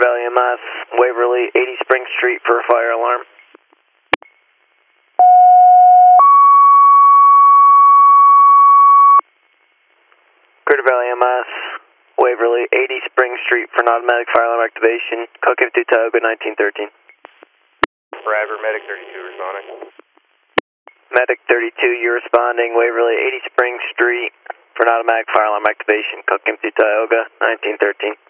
Valley MS, Waverly, 80 Spring Street for a fire alarm. Crater Valley MS, Waverly, 80 Spring Street for an automatic fire alarm activation. Cook 52 Tioga 1913. Forever, Medic 32 responding. Medic 32, you're responding. Waverly, 80 Spring Street for an automatic fire alarm activation. Cook 52 Tioga 1913.